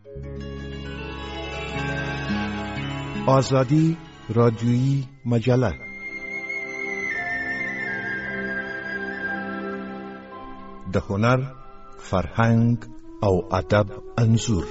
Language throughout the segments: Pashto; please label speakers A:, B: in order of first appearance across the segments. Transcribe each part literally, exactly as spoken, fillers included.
A: آزادی رادیویی مجله د هنر، فرهنګ او ادب انځور.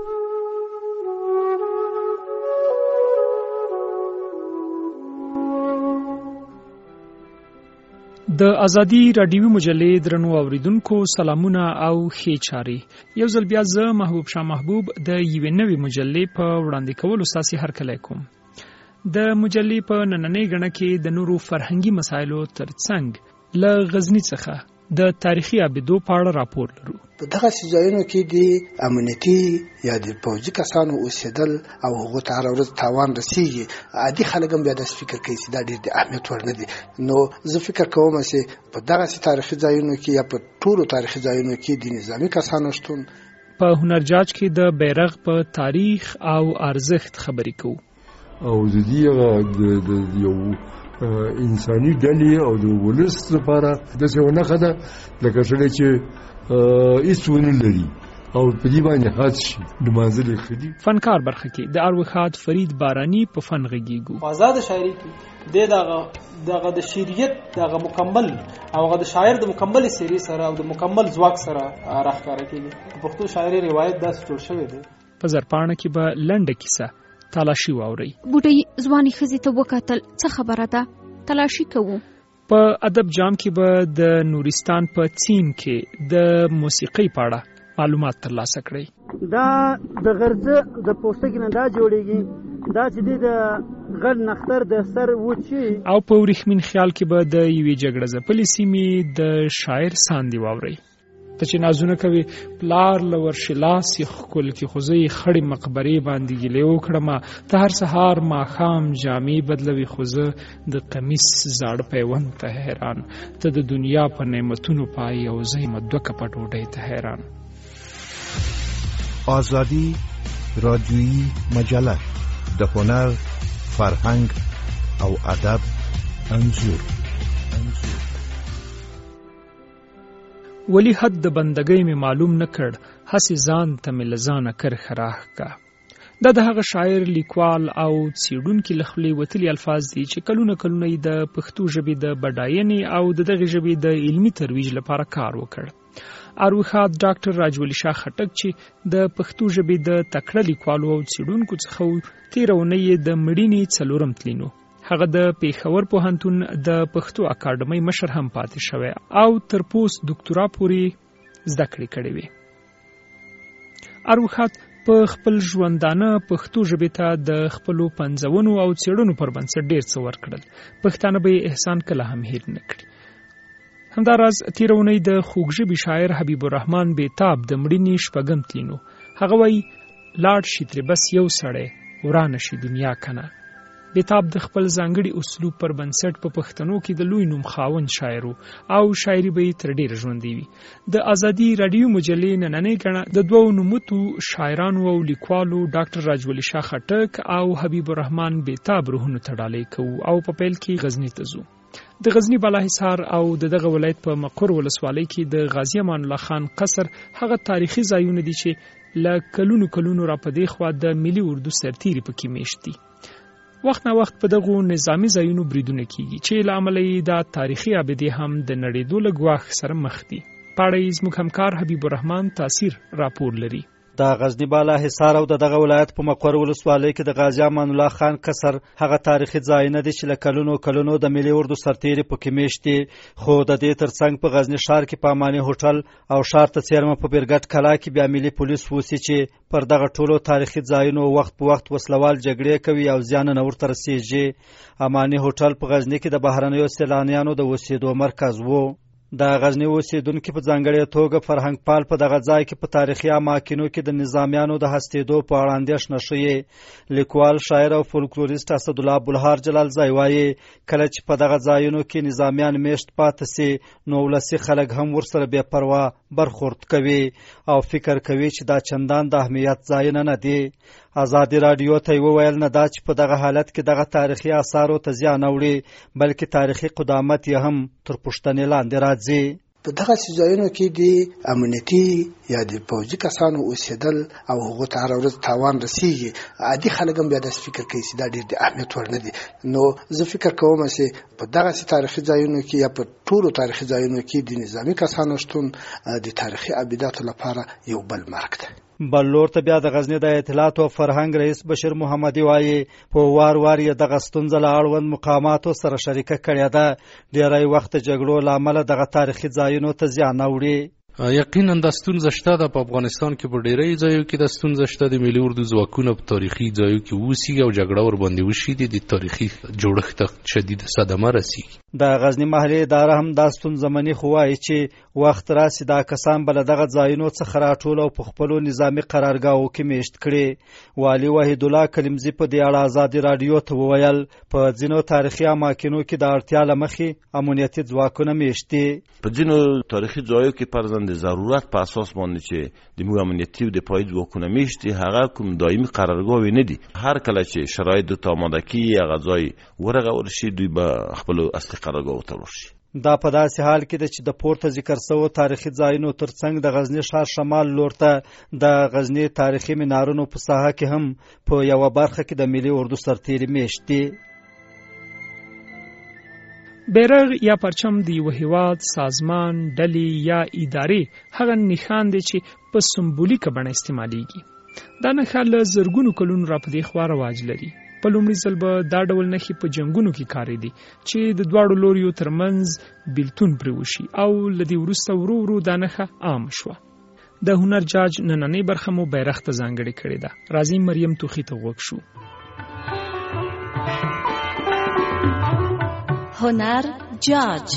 B: د ازادي رادیوي مجلې درنو اوریدونکو سلامونه او ښې چارې. یو ځل بیا زه محبوب شاه محبوب د یوې نوې مجلې په وړاندې کولو ستاسې هرکلی کوم. د مجلې په نننۍ ګڼه کې د نورو فرهنګي مسایلو ترڅنګ له غزني څخه د تاریخي ابدو په اړه راپور لرو.
C: په دغه ځایونو کې د امنیتي یا د پوځي کسانو اوسېدل او هغو ته هره ورځ تاوان رسېږي. عادي خلک هم بیا داسې فکر کوي چې دا ډېر د اهمیت وړ نه دي. نو زه فکر کوم چې په دغسې تاریخي ځایونو کې یا په ټولو تاریخي ځایونو کې د نظامي کسانو شتون.
B: په هنرجاج کې د بیرغ په تاریخ او ارزښت خبرې کوو
D: او د دې د یو انساني ډلې او د ولس لپاره داسې ونه ښه ده لکه سړی چې هېڅ ونه لري او په دې باندې حد شي لمانځل یې ښه دي.
B: فنکار برخه کې د اروښاد فرید باراني په فن غږیږو.
E: آزاد شاعري کې د دغه دغه د شعریت دغه مکمل او هغه د شاعر د مکمل سری سره او د مکمل ځواک سره راښکاره کېږي. پښتو شاعري روایت داسې جوړ شوی دی.
B: په زرپاڼه کې به لنډه کیسه تلاشي واوري.
F: بوډۍ ځواني ښځې ته وکتل، څه خبره ده؟ تلاشي کوو.
B: په ادب جام کې به د نورستان په چین کې د موسیقۍ په اړه معلومات ترلاسه کړئ.
G: دا د غرزه د پوستکي نه دا جوړیږي، دا چې د غل نختر د سر وچی.
B: او په ورېښمین خیال کې به د یوې جګړه ځپلې سیمې د شاعر ساندې واورئ. ته چې نازونه کوي پلار له ورشلاس یې ښکل کې خو زه یې خړې مقبرې باندې ګیلې وکړمه. ته هر سهار ماښام جامې بدلوي خو زه د قمیص زاړه پیوند ته حیران. ته د دنیا په نعمتونو پای او زه یم دوه کپه ډوډۍ ته حیران.
A: آزادی رادیویی مجله د هنر، فرهنګ او ادب انځور.
B: ولی حد د بندګۍ می معلوم نکړ، هسې ځان ته مې له ځانه کرښه راښکه. دا د هغه شاعر، لیکوال او څېړونکي له خولې وتلي الفاظ دي چې کلونه کلونه یې د پښتو ژبې د بډاینې او د دغې ژبې د علمي ترویج لپاره کار وکړ. اروښاد ډاکټر راجولی شاه خټک چې د پښتو ژبې د تکړه لیکوالو او څېړونکو څخه و، تېره اونۍ یې د مړینې څلورم تلین و. هغه د پیښور پوهنتون د پښتو اکاډمۍ مشر هم پاتې شوی او تر پوسټ ډاکټورا پورې زده کړې کړې وې. اروښاد په خپل ژوندانه پښتو ژبې ته د خپلو پنځونو او څېړنو پر بنسټ ډېر څه ورکړل. پښتانه به یې احسان کله هم هېر نه کړي. همداراز تېره اونۍ د خوږژبي شاعر حبیب الرحمن بیتاب د مړینې شپږم تلین و. هغه وایي لاړ شي ترې بس یو سړی، ورانه شي دنیا کنه. بیتاب د خپل ځانګړي اسلوب پر بنسټ په پښتنو کې د لوی نوم خاوند شاعر او شاعري به یې تر ډېره ژوندۍ وي. د ازادي راډیو مجلې نننۍ ګڼه د دوو نوموتو شاعرانو او لیکوالو ډاکټر راجولی شاه خټک او حبیب الرحمن بیتاب روحونو ته ډالۍ کوو او په پیل کې غزني ته ځو. د غزني بالاحصار او د دغه ولایت په مقر ولسوالۍ کې د غازی امان الله خان قصر هغه تاریخي ځایونه دي چې له کلونو کلونو را په دې خوا د ملي اردو سرتیري پکې میشت دي. وخت نه وخت په دغو نظامی ځایونو بریدونه کیږي چې له امله یې دا تاریخي ابدې هم د نړېدو له ګواښ سره مخ دي. په اړه یې زموږ همکار حبیب الرحمن تاثیر راپور لري.
H: د غزنی بالاحصار او د دغه ولایت په مقر ولسوالۍ کې د غازی امان الله خان قصر هغه تاریخي ځایونه دي چې له کلونو کلونو د ملي اردو سرتیري پکې میشت دي. خو د دې ترڅنګ په غزنی ښار کې په اماني هوټل او ښار ته څیرمه په بیرګټ کلا کې بیا ملي پولیس اوسي چې پر دغه ټولو تاریخي ځایونو وخت په وخت وسلوال جګړې کوي او زیانونه ورته رسېږي. اماني هوټل په غزنی کې د بهرنیو سیلانیانو د اوسېدو مرکز و. د غزنی اوسیدونکو په ځانګړې توګه فرهنګ پال په دغه ځای کې په تاریخي اماکنو کې د نظامیانو د هستېدو په اړه اندېښنه ښیي. لیکوال، شاعر او فولکلوریست اسدالله بلهار جلال ځای وایي کله چې په دغه ځایونو کې نظامیان میشت پاتې سي نو ولسي خلک هم ورسره بې پروا برخورد کوي او فکر کوي چې دا چندان د اهمیت ځایونه نه دي. ازادي راډیو ته وویل نه دا چې په دغه حالت کې دغه تاریخي آثارو ته زیان اوړي بلکې تاریخي قدامت یې هم تر پوښتنې لاندې راځي.
C: په دغه ځایونو کې د امنیتي یا د پوځي کسانو اوسېدل او هغو ته هره ورځ تاوان رسیږي، عادي خلک هم بیا داسې فکر کوي چې دا ډېر د اهمیت وړ نه دي. نو زه فکر کوم چې په دغسې تاریخي ځایونو کې یا په ټولو تاریخي ځایونو کې د نظامي کسانو شتون د تاریخي ابداتو لپاره یو بل مرګ دی.
H: بل لور ته بیا د غزنی د اطلاعات او فرهنګ رئیس بشیر محمدي وایي په وار وار یې دغه ستونزه له اړوند مقاماتو سره شریکه کړې ده. ډېری وخت جګړو له امله دغه تاریخي ځایونو ته زیان اوړي.
I: یقینا د ستونزه شته ده په افغانستان کې، په ډیری ځایو کې د ستونزه شته. د ملي اردو ځواکونه په تاریخي ځایو کې اوسېږي او جګړه ورباندې وشي، د تاریخي جوړښت ته شدید صدمه رسېږي.
H: د غزنی محلي اداره هم دا ستونزه مني، خو وایي چې وخت راسي دا کسان به له دغه ځایونو څخه راټول او په خپلو نظامي قرارګاهو کې میشت کړي. والي وحید الله کلمزي په دې اړه ازادي راډیو ته وویل په ځینو تاریخي اماکنو کې د اړتیا له مخې امنیتي ځواکونه میشت دي.
J: په ځینو تاریخي ځایو کې پر د ضرورت په اساس باندې چې د موږ امنیتي او د پای ځواکونه میشتي، هغه کوم دایمي قرارګاه نه دي. هر کله چې شرایط ته آماده کیږي هغه ځای ورغول شي، دوی به خپل اصلي قرارګاه ته ورشي.
H: دا په داسې حال کې ده چې د پورته ذکر شوو تاریخي ځایونو ترڅنګ د غزنی ښار شمال لور ته د غزنی تاریخي منارونو په ساحه کې هم په یوه برخه کې د ملي اردو سرتیري میشت دي.
B: بیرغ یا پرچم د یو هیواد، سازمان، ډلې یا ادارې هغه نښان دی چې په سمبولیکه بڼه استعمالیږي. دا نښه له زرګونو کلونو راپدې خوا رواج لري. په لومړي ځل به دا ډول نښې په جنګونو کې کارېدې چې د دواړو لوریو ترمنځ بیلتون پرې وشي او له دې وروسته ورو ورو دا نښه عامه شوه. د هنر جاج نننۍ برخه مو بیرغ ته ځانګړې کړې ده. راځئ مریم توخي ته غوږ شو.
K: هنر جاج.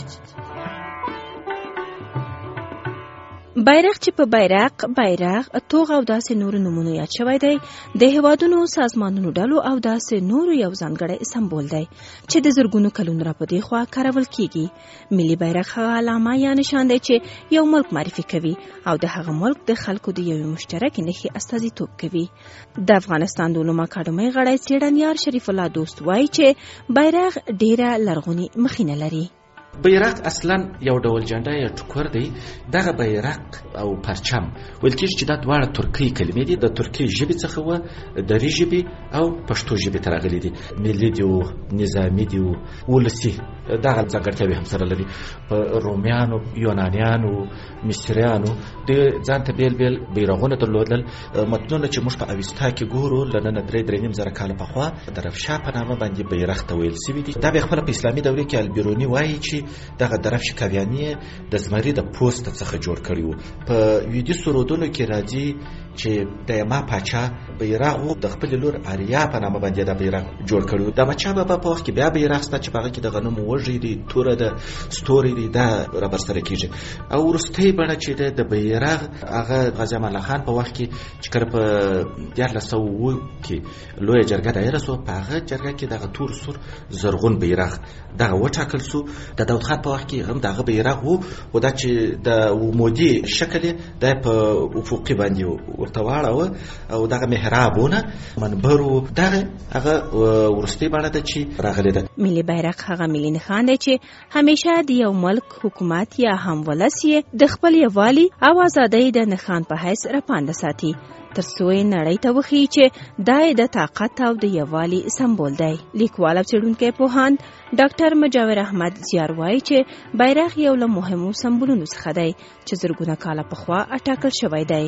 K: بیرغ چې په بیرق، بیرغ، توغ او داسې نورو نومونو یاد شوی دی د هیوادونو، سازمانونو، ډلو او داسې نورو یو ځانګړی سمبول دی چې د زرګونو کلونو راپدې خوا کارول کیږي. ملي بیرغ هغه علامه یا نشان دی چې یو ملک معرفي کوي او د هغه ملک د خلکو د یوې مشترکې نښې استازیتوب کوي. د افغانستان د علومو اکاډمۍ غړی څېړنیار شریف الله دوست وایي چې بیرغ ډیره لرغونې مخینه لري.
L: بیرق اصلا یو ډول جنډه یا ټوکر دی. دغه بیرق او پرچم ویل کېږي چې دا دواړه ترکي کلمې دي، د ترکي ژبې څخه و، دري ژبې او پښتو ژبې ته راغلي دي. ملي دي او نظامي دي او ولسي، دغه ځانګړتیاوې هم سره لري. په رومیانو، یونانیانو، مصریانو د ځان ته بیل بیل بیرغونه درلودل. متنونه چې موږ په اوستا کې ګورو له نن درې درې نیم زره کاله پخوا د رفشا په نامه باندې بیرغ ته ویل سوي دي. دا بیا خپله په اسلامي دوره کې البیروني وایي چې دغه درفش کاویانی د زمري د پوست څخه جوړ کړی و. په لویدیځو رودونو کې راځي چې د یما پاچا بیرغ د خپل لور آریا په نامه باندې د بیرغ جوړ کړی. د مچا بابا په وخت کې بیا بیرغ سته چې په هغه کې د غنمو وږی دی، توره ده، ستوري دی، دا رابر سره کېږي. او وروستۍ بڼه چې د بیرغ هغه غازي امان الله خان په وخت کې چې کله په دیارلس سوه اووه کې لویه جرګه دایره سوه، په هغه جرګه کې دغه تور سور زرغون بیرغ دغه وټاکل سو. د داود خان په وخت کې هم دغه بیرغ وو، خو دا چې د عمودي شکل د په افقي باندې ورته واړاوه او دغه محرابونه منبرو، دغه هغه وروستۍ بڼه ده چې راغلې ده.
K: ملي بیرغ هغه ملي نښان دی چې همیشه د یو ملک حکومت یا هم ولس یې د خپل یووالي او ازادۍ د نښان په حیث راپانده ساتي، تر څو یې نړۍ ته وښیي چې دا یې د طاقت او د یووالي سمبول دی. لیکوال او څېړونکی پوهاند ډاکټر مجاور احمد زیار وایي چې بیرغ یو له مهمو سمبولونو څخه دی چې زرګونه کاله پخوا اټاکل شوی دی.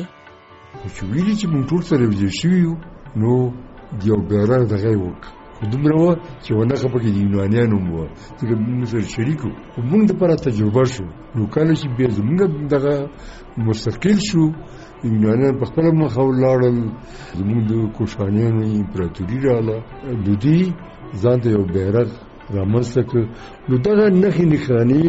D: چې ویلي چې موږ ټول سره ویجې شوي یو، نو د یو بیرغ دغه یې وکړه، خو دومره وه چې ونښه پکې د یونانیانو هم وه، ځکه موږ سره شریک وو، خو موږ دپاره تجربه شو. نو کله چې بیا زموږ دغه مستقل شو، یونانیان په خپله مخه ولاړل، زموږ د کوشانیانو امپراتوري راغله، نو دوی ځان ته یو بیرغ رامنځته کړ. نو دغه نښې نښانې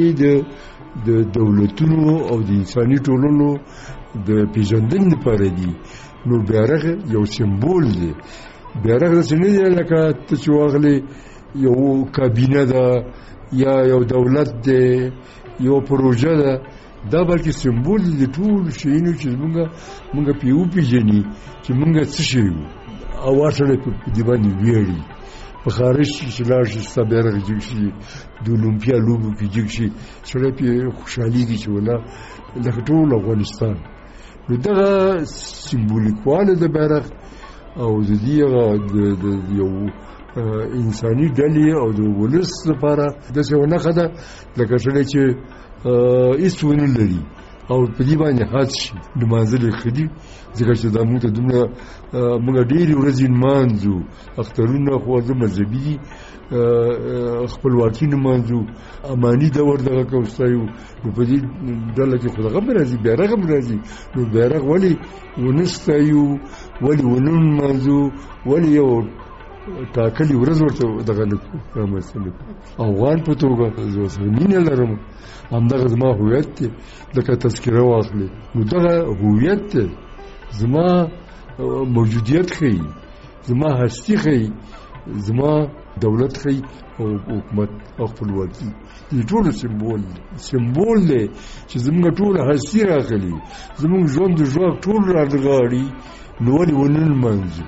D: د دولتونو او د انساني ټولنو د پیژندنې لپاره دي. نو بیرغ یو سمبول دی. بیرغ داسې نه دی لکه ته چې واغلې یو کابینه ده یا یو دولت دی، یو پروژه ده، دا بلکې سمبول دی د ټولو شیانو چې موږ موږ پرې وپېژني چې موږ څه شی وو او هر سړی په دې باندې ویاړي. په خارج چې لاړ شي ستا بیرغ جګ شي د اولمپیا لوبو کې جګ شي سړی پې خوشحالېږي چې ولا لکه ټول افغانستان. نو دغه سمبولیکواله د بیرغ او د دې هغه د یو انساني ډلې او د ولس لپاره داسې یوه نښه ده لکه سړی چې هېڅ ونه لري او په دې باندې حد شي لمانځل یې ښه دي ځکه چې دا موږ ته دومره موږ ډېرې ورځې نمانځو اخترونه خو زه مذهبي دي خپلواکي نمانځو اماني دور دغه که وستایو نو په دې ډله کې خو دغه هم راځي بیرغ هم راځي نو بیرغ ولې ونه ستایو ولې ونه نمانځو ولې یو ټاکلې ورځ ورته دغه نه کړو رامنځته نه کړو. افغان په توګه زه ورسره مینه لرم همدغه زما هویت دی لکه تذکره واخلې نو دغه هویت دی زما موجودیت ښیي زما هستي ښیي زما دولت ښیي او حکومت او خپلواکي دې ټولو سمبول دی سمبول دی چې زموږ ټوله هستي راغلي زموږ ژوند د ژواک ټول رانغاړي نو ولې ونه نمانځو.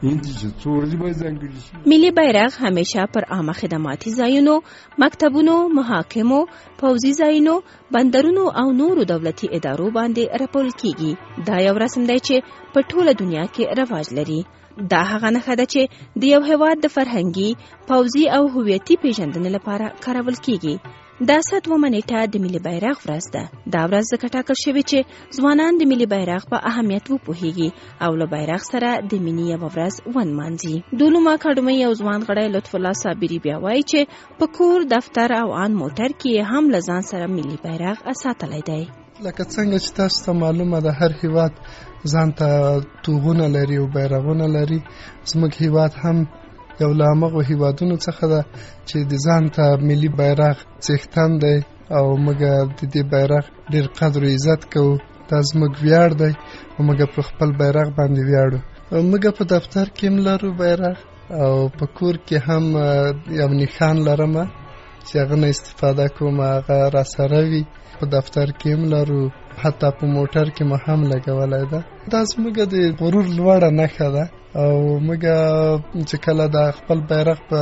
K: ملي بیرغ همیشه پر عامه خدماتي ځایونو، مکتبونو، محاکمو، پوځي ځایونو، بندرونو او نورو دولتي ادارو باندې رپول کیږي. دا یو رسم دی چې په ټوله دنیا کې رواج لري. دا هغه نښه ده چې د یو هېواد د فرهنګي، پوځي او هویتي پیژندنې لپاره کارول کیږي. دا ستومه نیټه د ملي بیرغ ورځ ده. دا ورځ ځکه ټاکل شوې چې ځوانان د ملي بیرغ په اهمیت وپوهیږي او له بیرغ سره د مینې یوه ورځ ونمانځي. د علومو اکاډمۍ یو ځوان غړی لطف الله صابري بیا وایي چې په کور، دفتر او آن موټر کې هم له ځان سره ملي بیرغ ساتلی دی.
M: لکه څنګه چې تاسو ته معلومه ده هر هیواد ځان ته توغونه لري او بیرغونه لري. زموږ هیواد هم یو له همغو هیوادونو څخه ده چې د ځان ته ملي بیرغ څښتن دی او موږ د دې بیرغ ډېر قدر و عزت کوو. دا زموږ ویاړ دی او موږ په خپل بیرغ باندې ویاړو. موږ په دفتر کې هم لرو بیرغ او په کور کې هم یو نښان لرم چې هغه نه استفاده کوم، هغه را سره وي. په دفتر کې هم لرو، حتی په موټر کې مو هم لګولی ده. دا زموږ د غرور لوړه نښه ده او موږ چې کله د خپل بیرغ په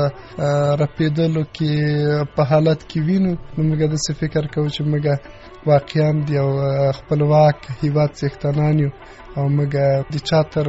M: رپېدلو کې په حالت کې وینو نو موږ داسې فکر کوو چې موږ واقعا د یو خپلواک هیواد څښتنان یو او موږ د چا تر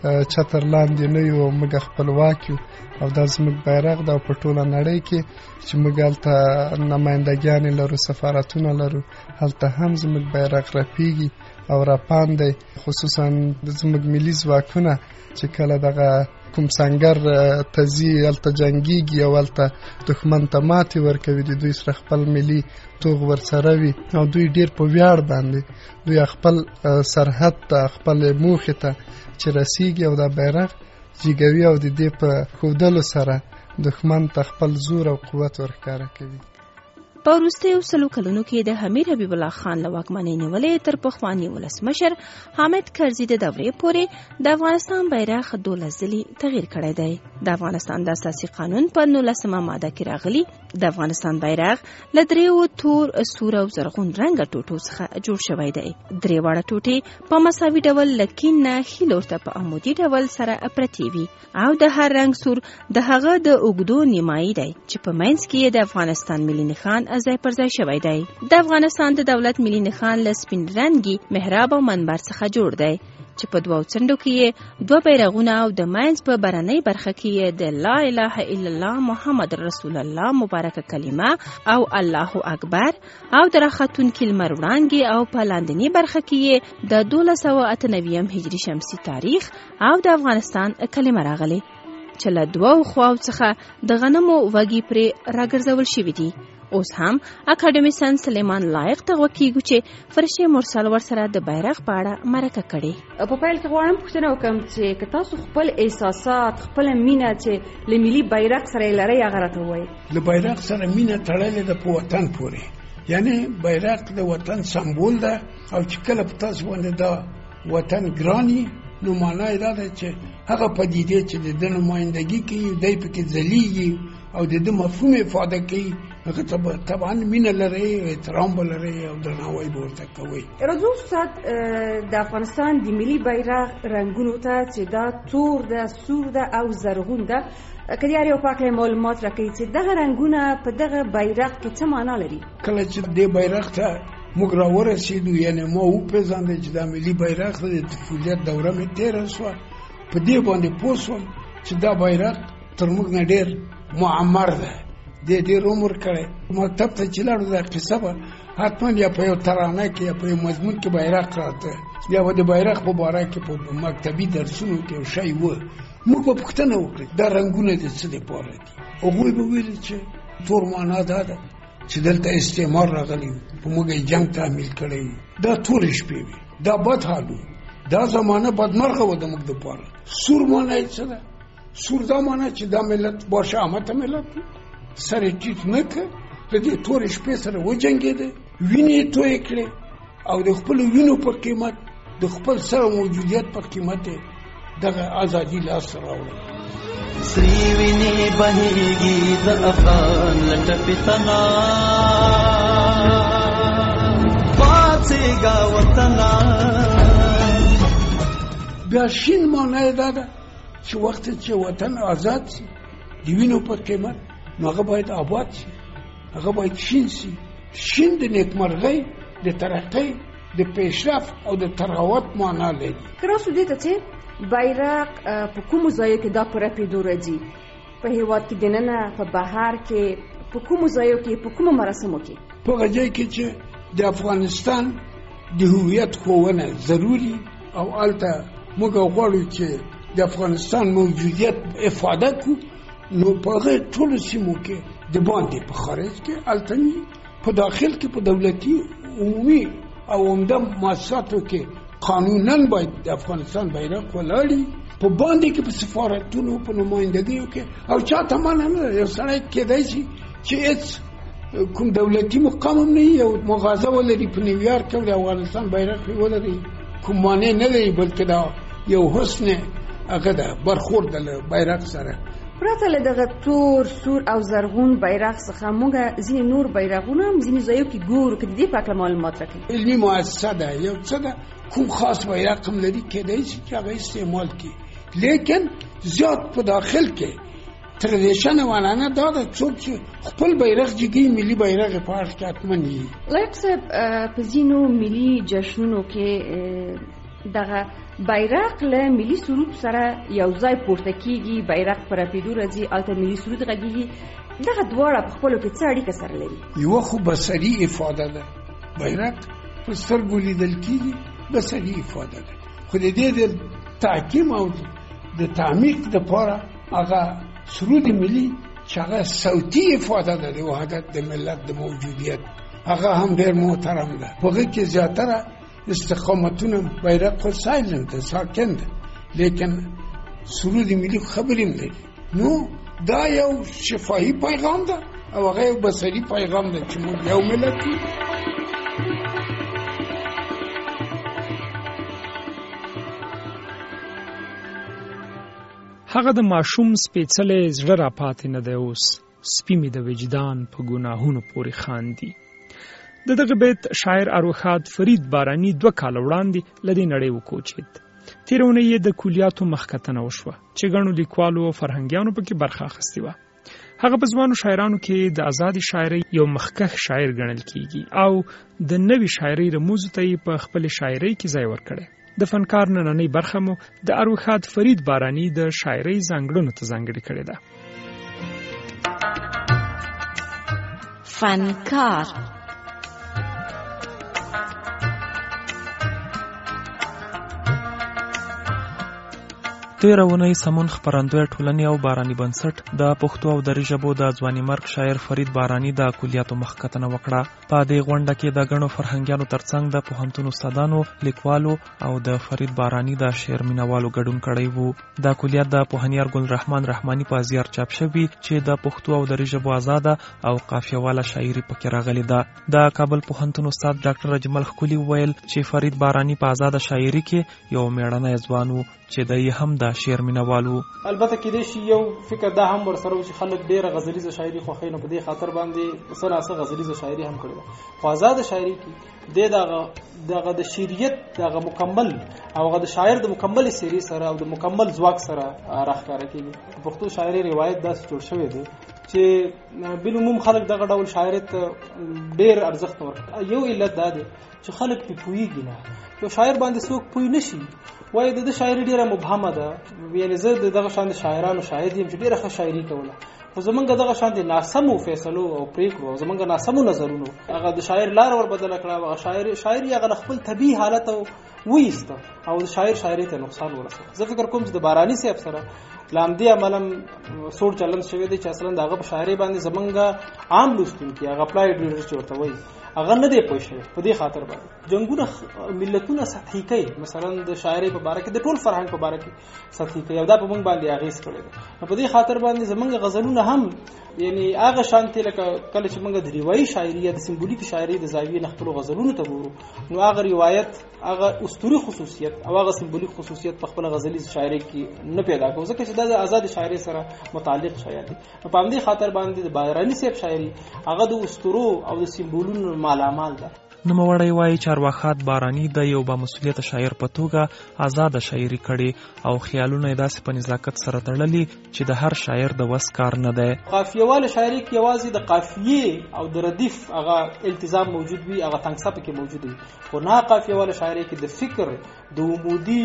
M: چتر لاندې نه یو، موږ خپلواک یو او دا زموږ بیرغ ده. او په ټوله نړۍ کې چې موږ هلته نمایندګیانې لرو، سفارتونه لرو، هلته هم زموږ بیرغ رپېږي او رپان دی. خصوصا زموږ ملي ځواکونه چې کله دغه کوم سنګر ته ځي هلته جنګېږي او هلته دښمن ته ماتې ورکوي، د دوی سره خپل ملي توغ ورسره وي او دوی ډېر په ویاړ باندې دوی خپل سرحد ته، خپل موخې ته چې رسیږي او دا بیرغ جګوي او د دې په ښودلو سره دښمن ته خپل زور او قوت ورښکاره کوي.
K: په وروستیو سلو کلونو کې د امیر حبیب الله خان له واکمنۍ نیولې تر پخواني ولسمشر حامد کرزي د دورې پورې د افغانستان بیرغ دولس ځلې تغییر کړی دی. د افغانستان د اساسي قانون په نولسمه ماده کې راغلي د افغانستان بیرغ له دریو تور، سور او زرغون رنګه ټوټو څخه جوړ شوی دی. درې واړه ټوټې په مساوي ډول له کیڼ نه ښي لور ته په عمودي ډول سره پرتې وي او د هر رنګ سور د هغه د اوږدو نیمایي دی چې په منځ کې د افغانستان ملي نښان ځای پر ځای شوی دی. د افغانستان د دولت ملي نښان له سپین رنګي محراب او منبر څخه جوړ دی چې په دوو څنډو کې یې دوه بیرغونه او د منځ په برنۍ برخه کې یې د لا اله الا الله محمد رسول الله مبارکه کلمه او الله اکبر او د راختونکي لمر وړانګې او په لاندنۍ برخه کې یې د دولس سوه اته نوي هجري شمسي تاریخ او د افغانستان کلمه راغلي چې له دوو خواو څخه د غنمو وږي پرې راګرځول شوي دي. اوس هم اکاډمیسن سلیمان لایق ته وکیږو چې فرشته مرسل ورسره د بیرغ په اړه مرکه کړي.
N: په پیل کې غواړم پوښتنه وکړم چې که تاسو خپل احساسات، خپل مینه چې له ملي بیرغ سره لري هغه راته وایي.
O: له بیرغ سره مینه تړلې ده په وطن پورې، یعنی بیرغ د وطن سمبول ده او چې کله په تاسو باندې دا وطن ګرانی نو معنا یې دا ده چې هغه پدیدې چې د نمایندګي کوي دی پکې ځلیږي او د دې مفهوم افاده کوي هغه ته طبعا مینه لري، احترام به لري او درناوی به ورته کوئ.
N: راځو استاد د افغانستان د ملي بیرغ رنګونو ته چې دا تور ده، سور ده او زرغون ده، که یار یو پاک معلومات راکړي چې دغه رنګونه په دغه بیرغ کې څه معنا لري؟
O: کله چې دې بیرغ ته موږ راورسېدو، یعنې ما وپېژاندل چې دا ملي بیرغ د طفولیت دوره مې تېره شوه، په دې باندې پوه شوم چې دا بیرغ تر موږ نه ډېر معمر ده، دې ډېر عمر کړی. مکتب ته چې لاړو دا قصه به حتما یا په یو ترانه کې یا په یو مضمون کې بیرغ راته یا به د بیرغ په باره کې په مکتبي درسونو کې یو شی و. موږ به پوښتنه وکړو دا رنګونه د څه دپاره دي؟ هغوی به ویل چې تور معنا دا ده چې دلته استعمار راغلی و، په موږ یې جنګ تعمیل کړی و، دا تورې شپې وي، دا بد حال و، دا زمانه بدمرغه وه د موږ دپاره. سور معنا یې څه ده؟ سور دا معنا چې دا ملت باشامته ملت و، سر یې ټیټ نه کړ، د دې تورې شپې سره وجنګېده، وینې یې تویې کړې او د خپلو وینو په قیمت، د خپل سره موجودیت په قیمت یې دغه ازادي لاس راوړه.
P: سری ویني بهيږي د افغان لټه پتنا پاتېږه وطنا.
O: بیا شین معنا یې دا ده چې وخت چې وطن آزاد شي د وینو په قیمت، نو هغه باید آباد شي، هغه باید شین شي. شین د نیکمرغۍ، د ترقۍ، د پیشرفت او د تراوت معنا لري.
N: که راسو دې ته چې بیرغ په کومو ځایو کې دا په رپېدو راځي؟ په هېواد کې دننه، په بهر کې، په کومو ځایو کې، په کومو مراسمو کې؟
O: په هغه ځای کې چې د افغانستان د هویت ښوونه ضروري او هلته موږ غواړو چې د افغانستان موجودیت افاده کړو، نو په هغه ټولو سیمو کې د باندې په خارج کې هلته نه، په داخل کې په دولتي عمومي او عمده مؤسساتو کې قانونا باید د افغانستان بیرغ ولاړي، په باندې کې په سفارتونو، په نمایندګیو کې، او چاته منع نه ده. یو سړی کېدای شي چې هېڅ کوم دولتي مقام هم نه وي، یو مغازه ولري په نیویارک کې د افغانستان بیرغ ولري، کوم مانع نه لري، بلکې دا یو حسن هغه ده برخورد له بیرغ سره.
N: پرته له دغه تور، سور او زرغون بیرغ څخه موږ ځینې نور بیرغونه هم ځینې ځایو کې ګورو، که د دې په هکله معلومات راکړي.
O: علمي مؤسسه ده، یو څه ده، کوم خاص بیرغ هم لري، کېدای شي چې هغه استعمال کړي، لیکن زیات په داخل کې تردیشن او عنعنه دا ده څوک چې خپل بیرغ جګي ملي بیرغ یې په اړخ کې حتمن وي.
N: لایق صاحب، په ځینو ملي جشنونو کې دغه بیرغ له ملي سرود سره یو ځای پورته کېږي، بیرغ په رپېدو راځي، هلته ملي سرود غږېږي. دغه دواړه په خپلو کې څه اړیکه سره لري؟
O: یوه خو بصري افاده ده، بیرغ په سترګو لیدل کېږي، بصري افاده ده، خو د دې د تحکیم او د تعمیق دپاره هغه سرود ملي چې هغه صوتي افاده ده د وحدت د ملت د موجودیت، هغه هم ډېر محترم ده. په هغه کې زیاتره استقامتونه بیرغ خو سایلنت ده، ساکن ده، لیکن سرود ملي خبرې هم لري. نو دا یو شفاهي پیغام ده او هغه یو بصري پیغام ده چې موږ یو ملت یو.
B: هغه د ماشوم سپېڅلی زړه را پاتې نه دی اوس، سپي مې د وجدان په ګناهونو پورې خاندي. د دغه بیت شاعر اروخاد فرید بارانی دوه کاله وړاندې له دې نړۍ وکوچېد. تېره اونۍ یې د کلیاتو مخکتنه وشوه چې ګڼو لیکوالو او فرهنګیانو پکې برخه اخیستې وه. هغه په ځوانو شاعرانو کې د ازادې شاعرۍ یو مخکښ شاعر ګڼل کېږي او د نوې شاعرۍ رموزو ته یې په خپلې شاعرۍ کې ځای ورکړی. د فنکار نننۍ برخه مو د اروخاد فرید بارانی د شاعرۍ ځانګړنو ته ځانګړې کړې ده.
K: فنکار
Q: تېره اونۍ سمون خپرندوی ټولنې او باراني بنسټ د پښتو او دري ژبو د ځواني مرګ شاعر فرید بارانی د کلیاتو مخکتنه وکړه. په دې غونډه کې د ګڼو فرهنګیانو ترڅنګ د پوهنتون استادانو، لیکوالو او د فرید بارانی د شعر مینوالو ګډون کړی وو. د کلیات د پوهنیار ګل رحمان رحماني په زیار چاپ شوي چې د پښتو او دري ژبو آزاده او قافیه واله شاعري پکې راغلې ده. د کابل پوهنتون استاد ډاکټر اجمل ښکلي وویل چې فرید بارانی په آزاده شاعري کې یو میړنی ځوان و چې د یې هم د شعر مینوال و.
E: البته کېدای شي یو فکر دا هم ورسره چې خلک ډېره غزلیزه شاعري خوښوي، نو په دې خاطر باندې څه ناڅه غزلیزه شاعري هم کړې ده. خو ازاده شاعري کې د دغه دغه د شعریت دغه مکمل او هغه د شاعر د مکمل سری سره او د مکمل ځواک سره راښکاره کېږي. پښتو شاعري روایت داسې جوړ شوی دی چې بالعموم خلک دغه ډول شاعریت ډېر ارزښت ورکوي. یو علت دا دی چې خلک پې پوهېږي نه. یو شاعر باندې څوک پوه نه شي وایي د ده شاعري ډېره مبهمه ده، یعنې زه د دغه شان د شاعرانو شاهد یم چې ډېره ښه شاعري کوله، خو زمونږ دغه شان د ناسمو فیصلو او پریکړو او زمونږ ناسمو نظرونو هغه د شاعر لاره ور بدله کړه، هغه شاعر شاعري هغه خپل طبیعي حالت وایسته او د شاعر شاعري ته نقصان ورسوه. زه فکر کوم چې د باراني صاحب سره لامدې عملم سوړ چلند شوی دی چې اصلا د هغه په شاعري باندې زمونږ عام لوستونکي هغه اپلایډ ریډر چې ورته وایي هغه نه دی پوه شوی. په دې خاطر باندې جنګونه ملتونه سطحي کوي، مثلا د شاعري په باره کې د ټول فرهنګ په باره کې سطحي کوي او دا په موږ باندې اغېز کړی دی. په دې خاطر باندې زمونږ غزلونه هم یعنی هغه شانتي لکه کله چې موږ د روایي شاعري یا د سمبولیک شاعري د زاویې نه خپل غزلونو ته ګورو، نو هغه روایت هغه اسطوري خصوصیت او هغه سمبولیک خصوصیت په خپل غزلي شاعري کې نه پیدا کوي، ځکه چې دا د آزاد شاعري سره متعلق شاعر دی. په همدې خاطر باندې د باراني صاحب شاعري هغه د اسطورو او د سمبولونو مالامال ده.
Q: نوموړی وایي چارواخات باراني د یو با مسؤلیت شاعر په توګه آزاده شاعري کړي او خیالونه یې داسې په نزاکت سره تړلي چې د هر شاعر د وس کار نه دی.
E: قافیه‌واله شاعري کې یوازې د قافیې او د ردیف هغه التزام موجود وي، هغه تنګسه پکې موجود وي، خو نه قافیه‌واله شاعري کې د فکر د عمودي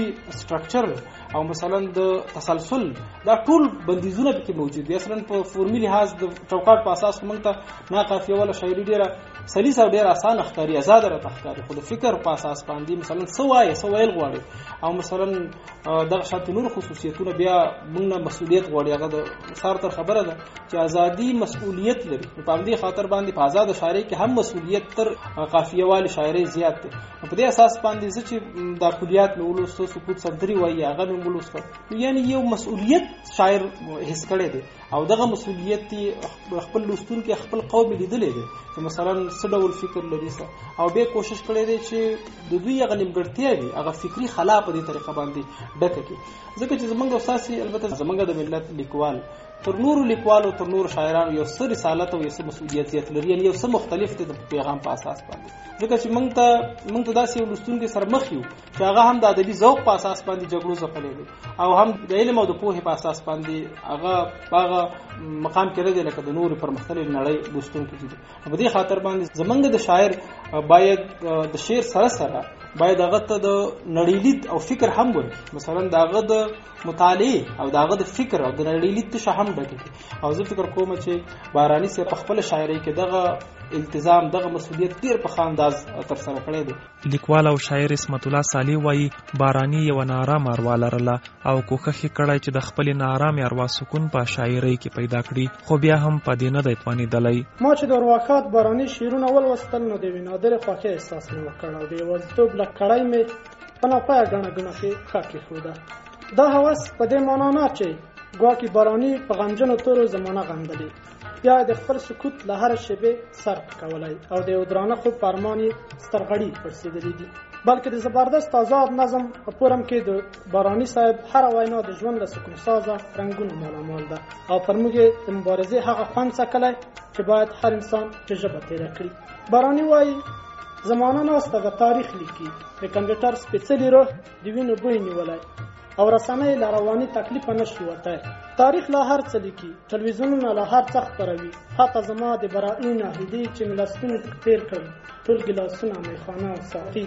E: سټرکچر او مثلا د تسلسل دا ټول بندیزونه پکې موجود دي. اصلا په فورمي لحاظ د چوکاټ په اساس موږ ته نه قافیه‌واله شاعري ډېره سلیس او ډېر اسانه ښکاري، آزاده راته ښکاري، خو د فکر په اساس باندې مثلا څه وایي څه ویل غواړي او مثلا دغه شانتي نور خصوصیتونه بیا موږ نه مسؤلیت غواړي. هغه د سار تر خبره ده چې ازادي مسؤلیت لري. په همدې خاطر باندې په آزاده شاعري کې هم مسؤلیت تر قافیه‌واله شاعري زیات دی. په دې اساس باندې زه چې دا کلیات مې ولوسته سکوت سندري وایي هغه مې ولوسته، یعنی یو مسؤلیت شاعر حس کړی دی او دغه مسؤلیت خپل لوستونکي خپل قوم لیدلی دی چې مثلا څه ډول فکر لري او بیا کوشش کړی دی چې د دوی هغه نیمګړتیاوې هغه فکري خلا په دې طریقه باندې ډکه کړي. ځکه چې زمونږ استاد البته زمونږ د ملت لیکوال تر نورو لیکوالو تر نورو شاعرانو یو څه رسالت او یو څه مسؤلیت زیات لري، یعنی یو څه مختلف دی د پیغام په اساس باندې. ځکه چې موږ ته موږ ته داسې یو لوستونکي سره مخ یو چې هغه هم د ادبي ذوق په اساس باندې جګړو ځپلی دی او هم د علم او د پوهې په اساس باندې هغه هغه مقام کې نه دی لکه د نورو پرمختللې نړۍ لوستونکي دي. په دې خاطر باندې زمونږ د شاعر باید د شعر سره سره باید هغه ته د نړیلید او فکر هم ورکړي، مثلا د هغه د مطالعې او د هغه د فکر او د نړیلید تشه هم ډکې کړي. او زه فکر کوم چې باراني صاحب په خپله شاعرۍ کې دغه التزام دغه مسؤلیت ډېر په ښه انداز ترسره کړی دی.
Q: لیکوال او شاعر اسمت الله صالح وایي باراني یوه ناارامه اروا لرله او کوښښ یې کړی چې د خپلې ناارامې اروا سکون په شاعرۍ کې پیدا کړي، خو بیا هم په دې نه دی توانېدلی.
R: ما چې د ارواښاد باراني شعرونه ولوستل نو د یوې نادرې خوښۍ احساس مې وکړ او د یوازیتوب له کړۍ مې په ناپایه ګڼه ګڼه کې ښه کېښوده. دا هوس په دې معنا نه چې ګواکې باراني په غمجنو تورو زمانه غندلې یا د خپل سکوت له هره شیبې سر کولی او د یو درانه خوب په ارمان یې سترغړي پړسېدلي دي، بلکې د زبردست آزاد نظم په پورم کې د باراني صاحب هره وینا د ژوند له سکون سازه رنګونو مالامال ده او پر موږ یې د مبارزې هغه خوند څکلی چې باید هر انسان په ژبه تېره کړي. باراني وایي زمانه ناسته د تاریخ لیکي، د کمپیوټر سپېڅلي روح د وینو بوی نیولی او رسنۍ له رواني تکلیفه نشي وتی. تاریخ لا هر څه لیکي، ټلویزیونونه لا هر څه خپروي، حتی زما د برائي ناهیدي چې مې له ستوني تېر کړل ټول ګیلاسونه میخانه او صافي.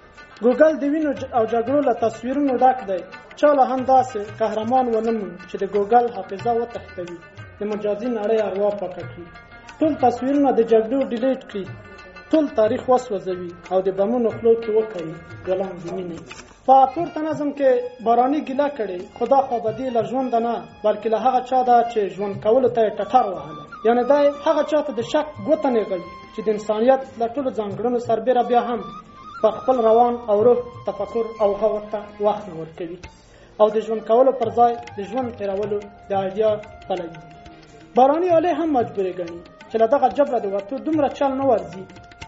R: ګوګل د وینو او جګړو له تصویرونو ډک دی، چا له هم داسې قهرمان ونه موند چې د ګوګل حافظه وتښتوي، د مجازي نړۍ اروا پاکه کړي، ټول تصویرونه د جګړو ډیلیټ کړي، ټول تاریخ وسوځوي او د بمونو خلو کې وکړي ګلان د مینې. په پورته نظم کې باراني ګیله کړې، خو دا خوابدي له ژونده نه بلکې له هغه چا ده چې ژوند کولو ته یې ټټر وهلی، یعنې دی هغه چا ته د شک ګوته نیغوي چې د انسانیت له ټولو ځانګړنو سربیره بیا هم په خپل روان او روح تفکر او هوس ته وخت نه ورکوي او د ژوند کولو پر ځای د ژوند تېرولو د آیډیا پلوي. باراني آلې هم مجبورې ګڼي چې له دغه جبره د وتو دومره چل نه ورځي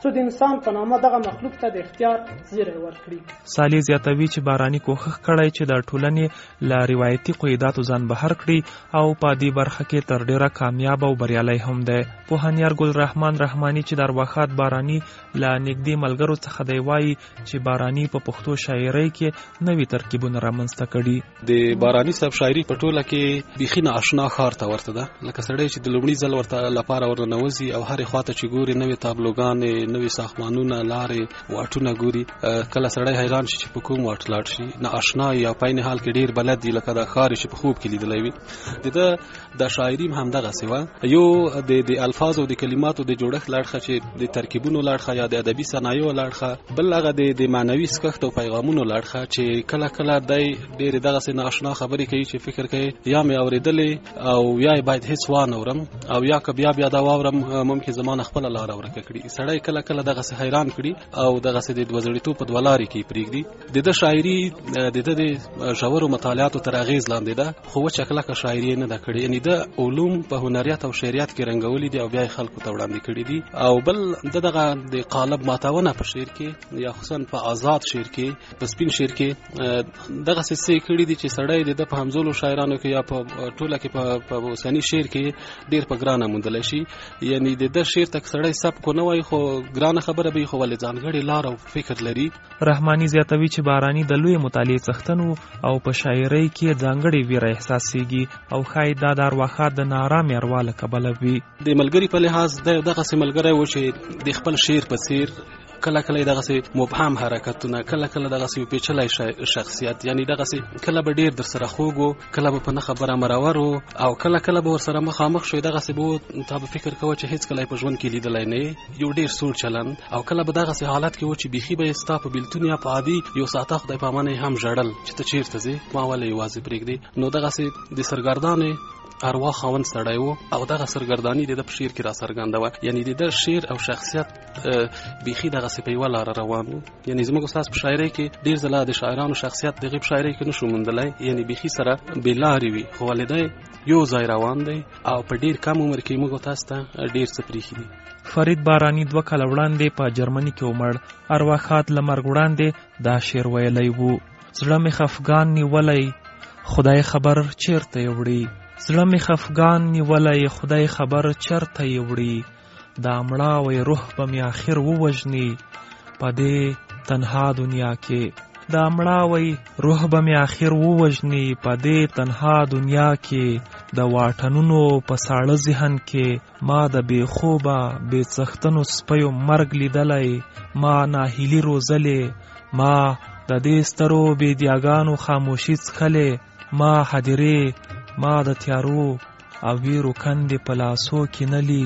R: څو د انسان په نامه دغه مخلوق ته د اختیار زیری ورکړي.
Q: سالی زیاتوي چې باراني کوښښ کړی چې د ټولنې له روایتي قیوداتو ځان بهر کړي او په دې برخه کې تر ډیره کامیاب او بریالی هم دی. پوهنیار ګل رحمان رحماني چې د ارواښاد باراني له نږدې ملګرو څخه دی وایي چې باراني په پښتو شاعرۍ کې نوي ترکیبونه رامنځته کړي.
S: د باراني صاحب شاعري په ټوله کې بیخي نااشنا ښار ته ورته ده، لکه سړی چې د لومړي ځل ورته لپاره ورننوځي او هرې خواته چې ګوري نوې تابلوګانې، نوې ساختمانونه، لارې، واټونه ګوري، کله سړی حیران شي چې په کوم واټ لاړ شي. نااشنا یا په عین حال کې ډیر بلد دی لکه د ښار چې په خوب کې لیدلی وي. د ده د شاعري هم همدغسې وه، یو د الفاظ او د کلماتو د جوړښت لاړخه چې د ترکیبونو لاړخه یا د ادبي صنایعو لاړخه، بل هغه د معنوي سکښت او پیغامونو لاړخه چې کله کله دی ډېرې دغسې نااشنا خبرې کوي چې فکر کوي یا مې اورېدلې او یا باید هیڅ وانه اورم او یا که بیا بیا دا واورم ممکن زمانه خپله لاره ورکه کړي. سړی کله کله دغسې حیران کړي او دغسې د دوه زړیتوب په دوه لارې کې یې پرېږدي. د ده شاعري د ده د ژورو مطالعاتو تر اغېز لاندې ده، خو وچه کلکه شاعري یې نه ده کړې. یعنې ده علوم په هنریت او شعریت کې رنګولي دي او بیا یې خلکو ته وړاندې کړي دي. او بل د دغه د قالب ماتونه په شعر کې یا خصوصا په آزاد شعر کې، په سپین شعر کې دغسې څه یې کړي دي چې سړی د ده په همزولو شاعرانو کې یا په ټوله کې په اوسني شعر کې ډېر په ګرانه موندلی شي. یعنې د ده شعر ته سړی سبکو نه وایي خو ګرانه خبره به وي، خو ولې ځانګړې لار او فکر لري.
Q: رحماني زیاتوي چې باراني د لوی مطالعې څښتن او په شاعرۍ کې ځانګړې ویره احساسېږي او ښایي دا د ارواښاد د ناارامې اروا له کبله وي.
S: د ملګري په لحاظ د دغسې ملګری و چې د خپل شعر په څیر کله کله دغسې مبهم حرکتونه، کله کله دغسې یو پیچلی شخصیت، یعنی دغسې کله به ډېر در سره خوږ و، کله به په نه خبره مرور و او کله کله به ورسره مخامخ شوی دغسې به تا به فکر کوه چې هېڅ کله یې په ژوند کې لیدلی نه یې، یو ډېر سوړ چلند. او کله به دغسې حالت کې و چې بیخي به یې ستا په بېلتون یا په عادي یو ساعته خدای په امانه یې هم ژړل چې ته چېرته ځې، ما ولې یوازې پرېږدې. نو دغسې د سرګردانې اروا خاوند سړی و او دغه سرګرداني د ده په شعر کې را څرګنده وه. یعنې د ده شعر او شخصیت بیخي دغسې په یوه لاره روان و. یعنې زموږ استاد په شاعرۍ کې ډېر ځله د شاعرانو شخصیت د هغې په شاعرۍ کې نه شو موندلی، یعنې بیخي سره بې لارې وي، خو ولې دی یو ځای روان دی او په ډېر کم عمر کې موږ تاسو ته ډېر څه پرېښي دي.
Q: فرید باراني دوه کاله وړاندې په جرمني کې ومړ. ارواښاد له مرګ وړاندې دا شعر ویلی و: زړه مې خفګان نیولی خدای خبر چیرته یې وړي، زړه مې خفګان نیولی خدای خبر چرته یې وړي، دا مړاوی روح به مې آخر ووژني په دې تنها دنیا کې، دا مړاوی روح به مې آخر ووژني په دې تنها دنیا کې، د واټنونو په ساړه ذهن کې ما د بې خوبه بې څښتنو سپیو مرګ لیدلی، ما ناهیلي روزلې، ما د دې سترو بېدیاګانو خاموشي څښلې، ما حدیرې، ما د تیارو او ویرو کندې په لاسو کې نلی،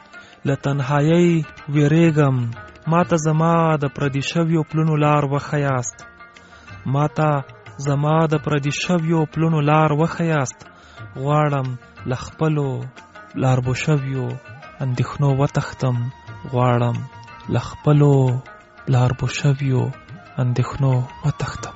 Q: له تنهایۍ ویریږم، ما ته زما د پردي شویو پلونو لار وښیاست، ما ته زما د پردي شویو پلونو لار وښیاست، غواړم له خپلو لاربو شویو اندېښنو وتښتم، غواړم له خپلو لاربو شویو اندېښنو وتښتم.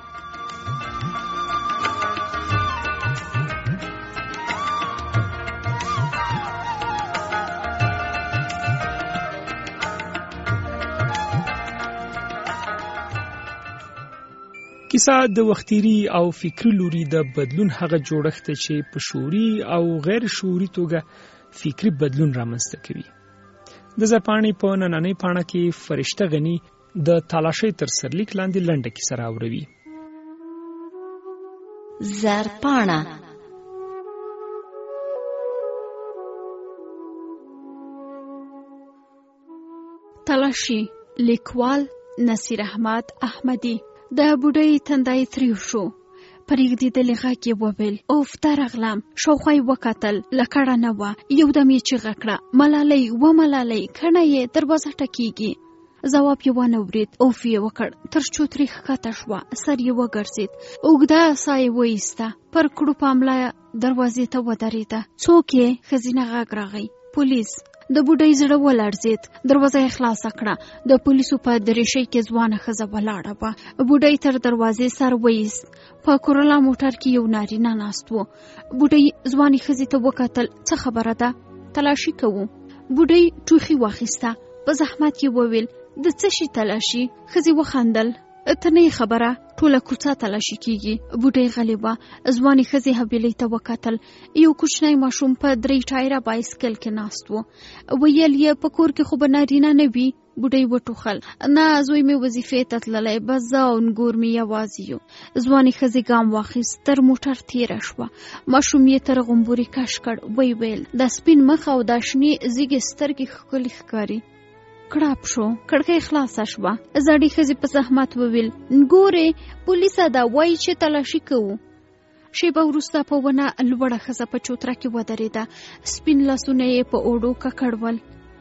B: کیسه د وختيري او فکری لوري د بدلون هغه جوړښت چې په شعوري او غیر شعوري توګه فکری بدلون رامنځته کوي. د زپانی په نننۍ پاڼه کې فرشته غنی د تالاشۍ تر سرلیک لاندې لنډه کیسه راوړي.
F: زرپاڼه تلاشي، لیکوال نصیر احمد احمدی. د بوډۍ تندی تریو شو، پرېږدېدلې غږ یې وویل: اوف، درغلم. شاوخوا یې وکتل، لکړه نه وه. یو دم یې چیغه کړه: ملالۍ، و ملالۍ، کڼه یې دروازه ټکېږي. ځواب یې ونه اورېد. اوف یې وکړ، تر چوترې ښکته شوه، سر یې وګرځېد، اوږده ساه یې وایسته، پر کړو پامله دروازې ته ودرېده. څوک یې؟ ښځینه غږ راغی: پولیس. د بوډۍ زړه ولړزېد. دروازه یې خلاصه کړه. د پولیسو په دریشۍ کې ځوانه ښځه ولاړه وه. بوډۍ تر دروازې سر وایست. په کورولا موټر کې یو نارینه ناست و. بوډۍ ځوانې ښځې ته وکتل: څه خبره ده؟ تلاشي کوو. بوډۍ ټوخي واخیسته. په زحمت یې وویل: د څه شي تلاشي؟ ښځې وخندل. ته نه خبره، ټوله کوڅه تلاشي کیږي. بوډۍ غلې وه. ځوانې ښځې حویلۍ ته وکتل. یو کوچنی ماشوم په درې ټایره بایسکل کې ناست و. ویل یې په کور کې خو به نارینه نه وي. بوډۍ وټوخل. نه، زوی مې وظیفې ته تللی، بس زه او نګور مې یوازې یو. ځوانې ښځې ګام واخیست، تر موټر تېره شوه. ماشوم یې تر غومبوري کش کړ. وی ویل دا سپین مخ او دا شنې زیږې سترګې ښکلې ښکاري. کړاپ شو. کړکۍ خلاصه شوه. زړې ښځې په زحمت وویل ګورې پولیسه دا وایي چې تلاشي کوو. شیبه وروسته په ونه لوړه ښځه په چوتره کې ودرېده. سپین لاسونه یې په اوړو ککړول.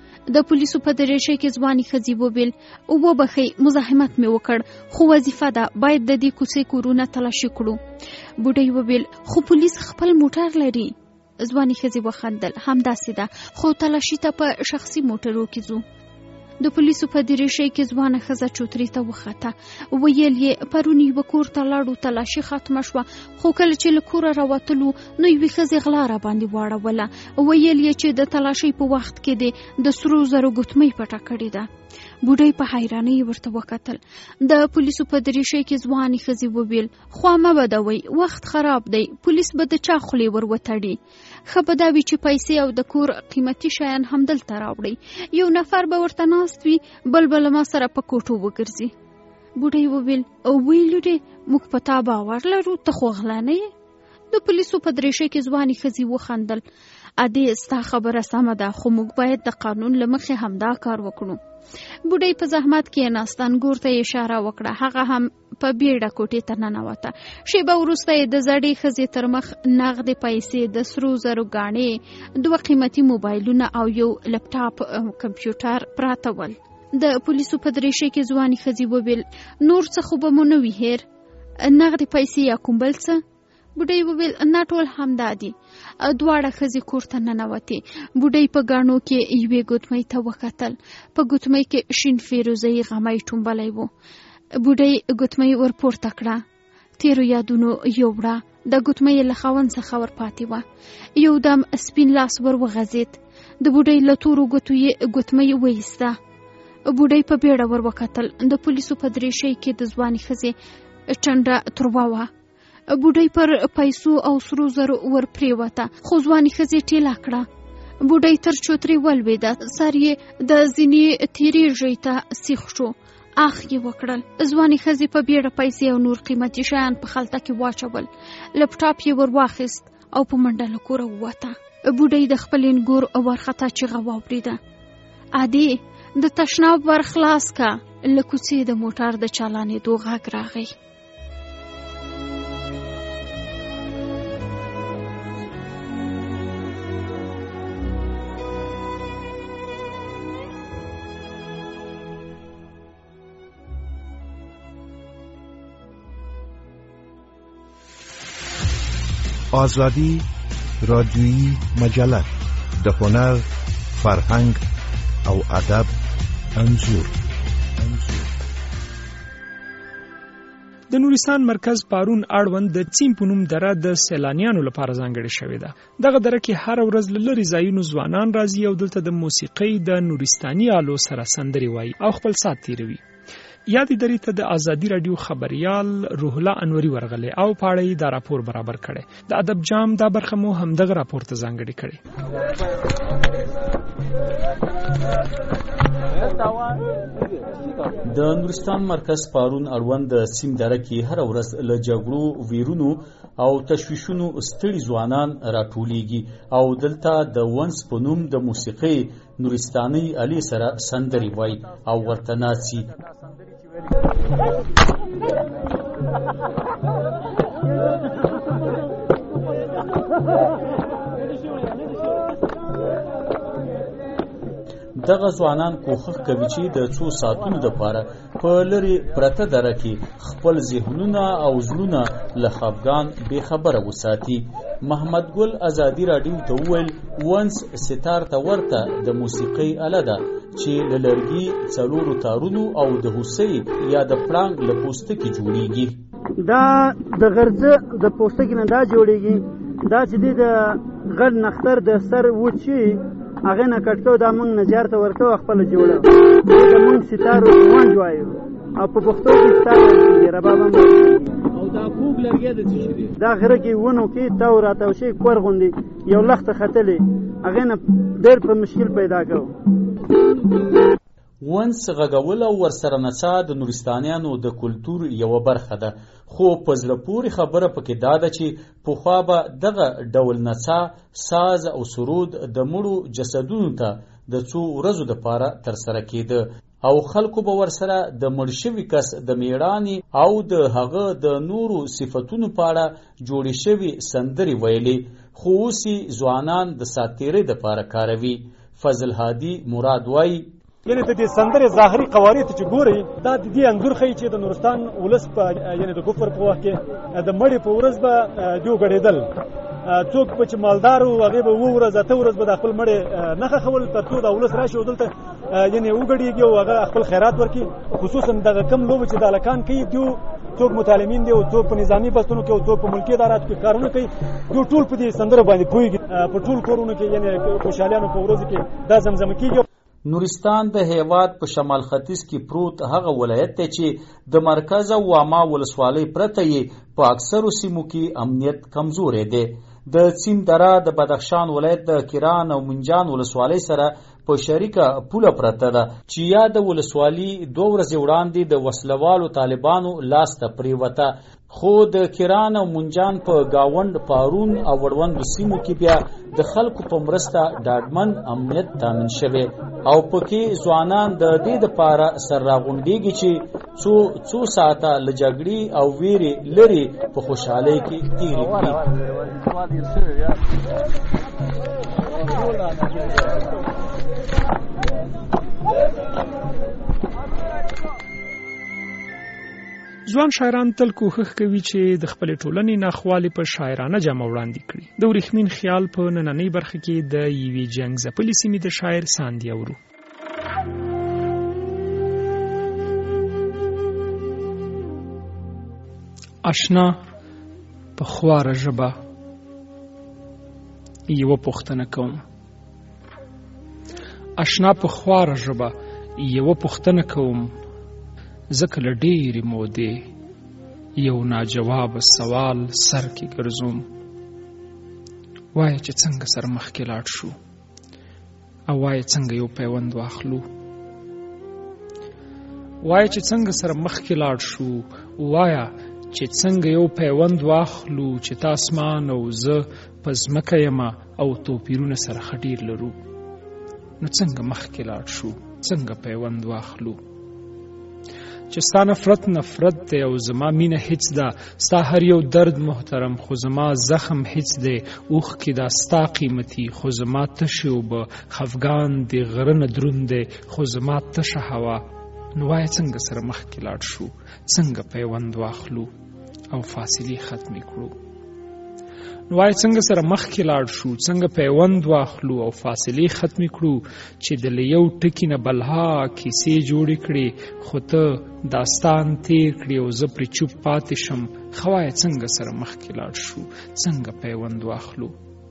F: د پولیسو په دریشۍ کې ځوانې ښځې وویل وبخئ، مزاحمت مې وکړ، خو وظیفه ده، باید د دې کوڅې کورونه تلاشي کړو. بوډۍ وویل خو پولیس خپل موټر لري. ځوانې ښځې وخندل. همداسې ده، خو تلاشي ته په شخصي موټرو کې ځو. د پولیسو په دریشۍ کې ځوانه ښځه چوترې ته وخته. ویل یې پرون یوه کور ته لاړو، تلاشي ختمه شوه، خو کله چې له کوره راوتلو نو یوې ښځې غلا را باندې واړوله. ویل یې چې د تلاشۍ په وخت کې دې د سرو زرو ګوتمۍ پټه کړې ده. بوډۍ په حیرانۍ ورته وکتل. د پولیسو په دریشۍ کې ځوانې ښځې وویل خوا مه بدوئ، وخت خراب دی، پولیس به د چا خولې ور وتړي. ښه به دا وي چې پیسې او د کور قیمتي شیان همدلته راوړئ. یو نفر به ورته ناست وي، بل به له ما سره په کوټو وګرځي. بوډۍ وویل وی لورې، موږ په تا باور لرو، ته خو غلا نه یې. د پولیسو په دریشۍ کې ځوانې ښځې وخندل. ادې ستا خبره سمه ده، خو موږ باید د قانون له مخې همدا کار وکړو. بوډۍ په زحمت کې ناست. انګور ته یې اشاره وکړه. هغه هم په بیړه کوټې ته ننوته. شیبه وروسته یې د زړې ښځې تر مخ نغدې پیسې، د سرو زرو ګاڼې، دوه قیمتي موبایلونه او یو لپټاپ کمپیوټر پراته ول. د پولیسو په دریشۍ کې ځوانې ښځې وویل نور څه خو به مو نه وي هیر، نغدې پیسې یا کوم بل څه؟ بوډۍ وویل نه، ټول همدا دي. دواړه ښځې کور ته ننوتې. بوډۍ په ګاڼو کې یوې ګوتمۍ ته وکتل. په ګوتمۍ کې شین فیروزه‌یي غمی ټومبلی و. بوډۍ ګوتمۍ ورپورته کړه. تیرو یادونو یوړه. د ګوتمۍ له خاوند څخه ورپاتې وه. یو دم سپین لاس ور وغځېد. د بوډۍ له تورو ګوتو یې ګوتمۍ وایسته. بوډۍ په بیړه ور وکتل. د پولیسو په دریشۍ کې د ځوانې ښځې ټنډه تروه وه. بوډۍ پر پیسو او سرو زرو ور پریوته، خو ځوانې ښځې ټیله کړه. بوډۍ تر چوترې ولوېده. سر یې د زینې تیرې ژۍ ته سیخ شو. اخ یې وکړل. ځوانې ښځې په بیړه پیسې او نور قیمتي شیان په خلطه کې واچول. لپټاپ یې ور واخیست او په منډه له کوره ووته. بوډۍ د خپلې نګور ورخطا چیغه واورېده. ادې د تشناب ور خلاص که. له کوڅې د موټر د چالانېدو غږ راغی.
A: آزادی رادیویی مجله د هنر، فرهنګ او ادب انځور.
B: د نورستان مرکز پارون اړوند د چین په نوم دره د سیلانیانو لپاره ځانګړې شوې ده. دغه دره کې هر ورځ له لرې ځایونو ځوانان راځي او دلته د موسیقۍ د نورستاني آلو سره سندرې وایي او خپل ساعت تیروي. یادې درې ته د آزادي رادیو خبریال روح الله انوري ورغلی او پاړی دا راپور برابر کړي. د ادب جام دا برخه مو هم دغه راپور ته ځانګړې کړي.
T: د نورستان مرکز پارون اړوند د سیم دره کې هر ورځ له جګړو، ویرونو او تشویشونو ستړي ځوانان راټولیږي او دلته د ونس په نوم د موسیقۍ نورستاني آلې سره سندرې وایي او ورته ناڅي. دغه ځوانان کوښښ کوي چې د څو ساعتونو لپاره په لرې پرته دره کې خپل ذهنونه او زړونه له خفګان بې خبره وساتي. محمد ګل آزادي راډیو ته وویل ونس ستار ته ورته د موسیقۍ آله ده چې له لرګي، څلورو تارونو او د هوسۍ یا د پړانګ له پوستکي جوړیږي.
G: دا د غرزه د پوستکي نه دا جوړیږي. دا چې د غړ نختر د سر وچی هغې نه کټ کوو دا مونږ نجار ته ورکوو خپله جوړه د مونږ ستارو ونج وایو او په پښتو کې ستار ویل کېږي رباب هم ویل کېږي.
U: او دا کوږ لرګی د څه شي دی؟
G: دا غره کې ونو کې تاو راتاو شي کور غوندې یو لخته ختلې هغې نه ډېر په مشکل پیدا کوو.
T: ونس غږول او ورسره نڅا د نورستانیانو د کلتور یوه برخه ده، خو په زړه پورې خبره پکې دا ده چې پخوا به دغه ډول نڅا، ساز او سرود د مړو جسدونو ته د څو ورځو دپاره ترسره کېده او خلکو به ورسره د مړ شوي کس د میړانې او د هغه د نورو صفتونو په اړه جوړې شوي سندرې ویلې، خو اوس ځوانان د ساتیرۍ دپاره کاروي. فضل هادي مراد وایي
V: یعنی د دې سندرې ظاهري قوارې ته چې ګورئ دا د دې انځور ښیي چې د نورستان ولس په یعنی د کفر په وخت کې د مړي په ورځ به دوی ګډېدل. څوک به چې مالدار وو هغې به اووه ورځ اته ورځ به د خپل مړی نه ښخول تر څو دا ولس راشي او دلته یعنې وګډېږي او هغه خپل خیرات ورکړي. خصوصا دغه کم لوبې چې د هلکان کوي دوی څوک متعلمین دي او څوک په نظامي بستونو کې او څوک په ملکي اداراتو کې کارونه کوي، دوی ټول په دې سندره باندې پوهېږي. په ټول کورونو کې یعنې خوشحالیانو په ورځو کې دا زمزمه کېږي.
T: نورستان د هیواد په شمال ختیځ کې پروت هغه ولایت دی چې د مرکز او واما ولسوالۍ پرته یې په اکثرو سیمو کې امنیت کمزوری دی. د سیم دره د بدخشان ولایت د کران او منجان ولسوالۍ سره په شریکه پوله پرته ده چې یا د ولسوالي دوه ورځې وړاندې د وسلوالو طالبانو لاس ته پرېوته، خو د کران او منجان په گاوند، پارون او وړوندو سیمو کې بیا د خلکو په مرسته ډاډمن امنیت تامین شوی او پکې ځوانان د دې دپاره سر راغونډېږي چې څو څو ساعته له جګړې او ویرې لرې په خوشحالۍ کې تېرې کړي.
B: ځوان شاعران تل کوښښ کوي چې د خپلې ټولنې ناخوالې په شاعرانه جامه وړاندې کړي. د ورېښمین خیال په نننۍ برخه کې د یوې جنګ ځپلې سیمې د شاعر ساندې اورو. اشنا په خواره ژبه یوه پوښتنه کوم اشنا په خواره ژبه یوه پوښتنه کوم ځکه له ډېرې مودې یو ناجوابه سوال سر کې ګرځوم. وایه چې څنګه سره مخکې لاړ شو او وایه څنګه یو پیوند واخلو وایه چې څنګه سره مخکې لاړ شو وایه چې څنګه یو پیوند واخلو چې تا اسمان او زه په ځمکه یمه او توپیرونه سره ښه ډېر لرو. نو څنګه مخکې لاړ شو څنګه پیوند واخلو چې ستا نفرت نفرت دی او زما مینه هیڅ ده، ستا هر یو درد محترم خو زما زخم هیڅ دی، اوښکې دا ستا قیمتي خو زما تشې اوبه، خفګان دی غره نه دروند دی خو زما تشه هوا. نو وایه څنګه سره مخکې لاړ شو څنګه پیوند واخلو او فاصلې ختمې کړو. نو وایه څنګه سره مخکې لاړ شو څنګه پیوند واخلو او فاصلې ختمې کړو چې د له یو ټکي نه بلها کیسې جوړې کړې خو ته داستان تیر کړې او زه پرې چوپ پاتې شم. ښه وایه څنګه سره مخکې لاړ شو څنګه پیوند واخلو.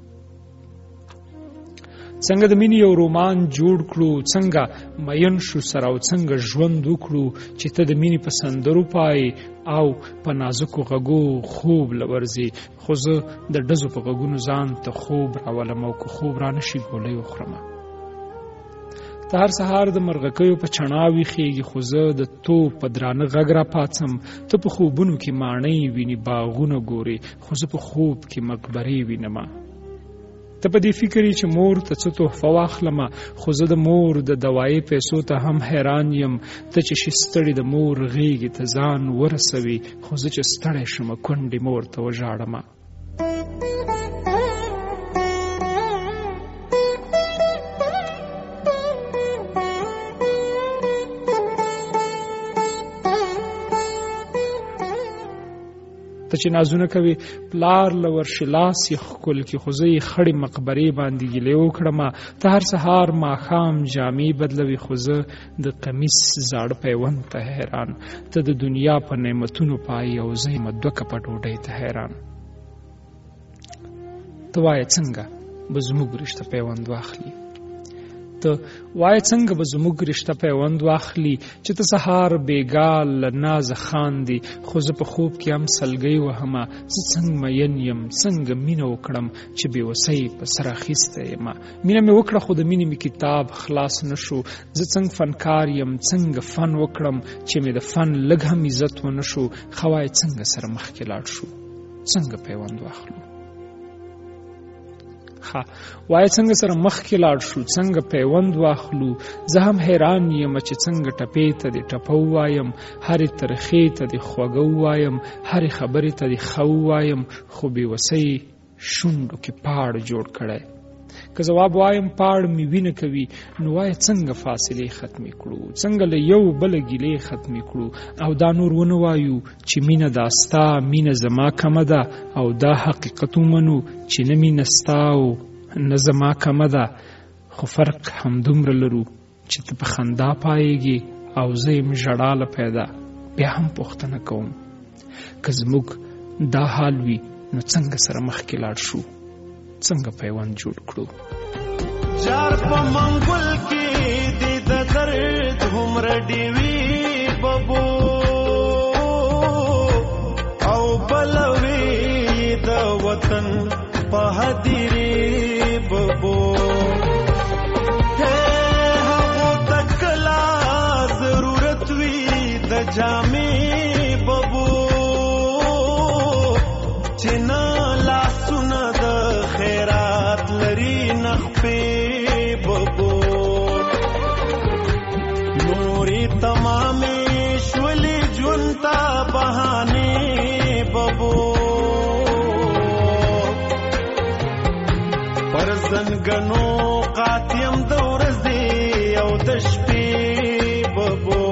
B: څنګه د مینې یو رومان جوړ کړو څنګه مین شو سره او څنګه ژوند وکړو چې ته د مینې په سندرو پای او په نازکو غږو خوب لورځي، خو زه د ډزو په غږونو ځان ته خوب راولم او که خوب را نشي ګولۍ وخورمه. ته هر سهار د مرغکیو په چڼا ویښېږي خو زه د توپ په درانه غږ را پاڅم. ته په خوبونو کې ماڼۍ ویني باغونه ګورې خو زه په خوب کې مقبرې وینمه. ته په دې فکر چې مور ته څه تحفه واخلمه خو زه د مور د دوایي پیسو ته هم حیران یم. ته چې شي ستړې د مور غېږې ته ځان ورسوي خو زه چې ستړی شمه کونډې مور ته وژاړمه. ته چې نازونه کوي پلار له ورشي لاس یې ښکل کړي خو زه یې خړې مقبرې باندې ګیلې وکړمه. ته هر سهار ماښام جامې بدلوي خو زه د قمیص زاړه پیوند ته حیران. ته د دنیا په نعمتونو پایې او زه یم دوه کپه ډوډۍ ته حیران. ته وایه څنګه به زموږ رشته پیوند واخلي ته وای څنګه به زموږ رشته پیوند واخلي چې ته سهار بیګال ناز خاندي خو زه په خوب کې هم سلګۍ وهمه زه څنګه مین یم څنګه مینه وکړم چې بې وسۍ په سر اخیستی یم مینه مې وکړه خو د مینې مې کتاب خلاص نه شو زه څنګه فنکار یم څنګه فن وکړم چې مې د فن لږ هم عزت ونه شو خوای څنګه سره مخکې لاړ شو څنګه پیوند واخلو ها وای څنګه سره مخکې لاړ شو څنګه پیوند واخلو زه هم حیران یم چې څنګه ټپې ته دې ټپه ووایم هرې ترخې ته دې خوږه ووایم هرې خبرې ته دې ښه ووایم خو بې وسۍ شونډو کې پاړ جوړ کړی که ځواب وایم پاړ مې وینه کوي نو وای څنګه فاصلې ختمې کړو څنګه له یو بله ګیلې ختمې کړو او دا نور ونه وایو چې مینه دا ستا مینه زما کمه ده او دا حقیقت ومنو چې نه مینه ستا او نه زما کمه ده خو فرق همدومره لرو چې ته په خندا پایېږي او زه یم ژړا له پیدا بیا هم پوښتنه کوم که زموږ دا حال وي نو څنګه سره مخکې لاړ شو څنګه پیوند جوړ کړو
P: جار په منګل کې دې د درد هومره ډېوې ببو او بلوي د وطن په هدیرې ببو هغو ته کله ضرورت وي د جامې ببو چې نه لاسونه د خیرات لري نخپې ببو نورې تمامې شولې ژوند ته بهانې ببو پر زنګنو قاتیم د ورځې او د شپې ببو